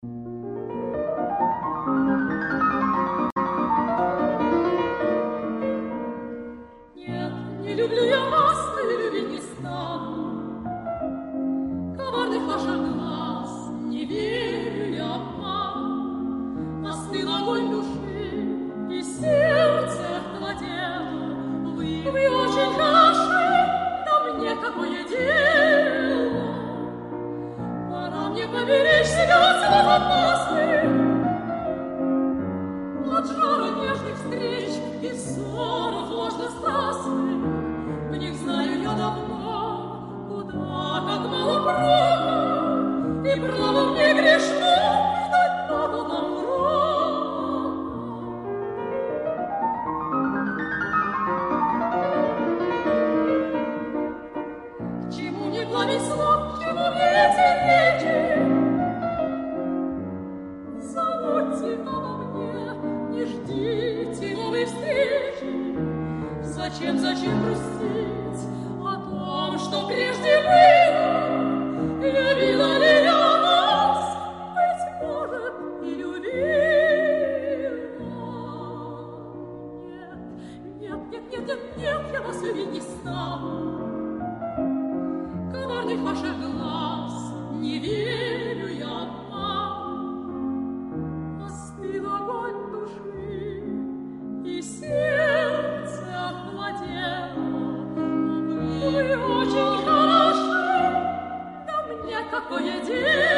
Нет, не люблю я вас, и любить не стану. Коварных ваших глаз не верю я обман. Остыл огонь души, и сердце охладело. Вы очень хороши, да мне какое дело? Пора мне поберечь себя от слов опасных, от жара нежных встреч и ссоров ложно-страстных. В них знаю я давно, куда, как мало прока, и право мне грешно ждать нового урока. К чему мне пламень слов, к чему мне эти речи? Забудьте обо мне, не ждите новой встречи. Зачем грустить о том, что прежде было? Любила ли я вас? Быть может, и любила. Нет, я вас любить не стану. Коварных ваших глаз не верю я обману. Остыл огонь души, и сердце охладело. Вы очень хороши, да мне какое дело?